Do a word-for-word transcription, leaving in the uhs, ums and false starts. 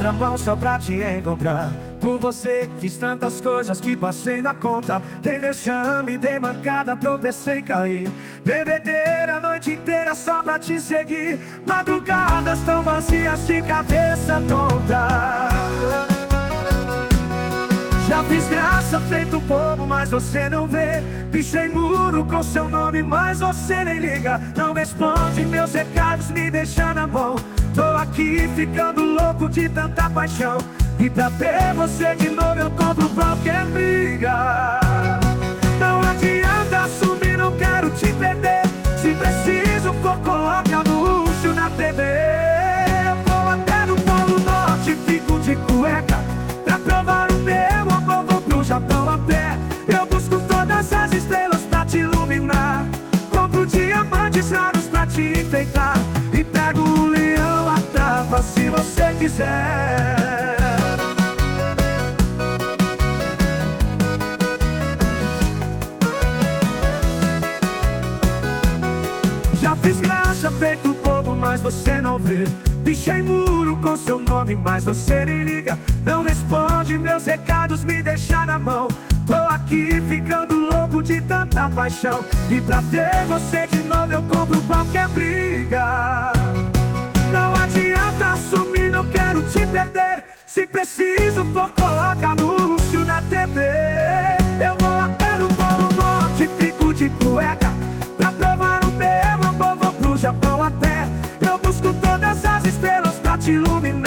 contramão só pra te encontrar. Por você fiz tantas coisas que passei na conta. Dei vexame, dei mancada, tropecei e caí. Bebedeira a noite inteira só pra te seguir. Madrugadas tão vazias de cabeça tonta. Já fiz graça, feito bobo, mas você não vê. Pichei muro com seu nome, mas você nem liga. Não responde meus recados, me deixa na mão. Tô aqui ficando louco de tanta paixão. E pra ter você de novo eu compro qualquer briga. Não adianta assumir, não quero te perder. Se preciso for, coloque anúncio na T V. Eu vou até no Polo Norte, fico de cueca. Pra provar o meu amor vou pro Japão a pé. Eu busco todas as estrelas pra te iluminar. Compro diamantes raros pra te enfeitar. E pego o leão à tapa se você quiser. Já fiz graça, feito bobo, mas você não vê. Pichei muro com seu nome, mas você nem liga. Não responde meus recados, me deixa na mão. Tô aqui ficando louco de tanta paixão. E pra ter você de novo eu compro qualquer briga. Não adianta assumir, não quero te perder. Se preciso for, coloca anúncio na T V. Eu vou até no Polo Norte, fico de cueca. Pra provar o meu amor vou pro Japão a pé. Eu busco todas as estrelas pra te iluminar.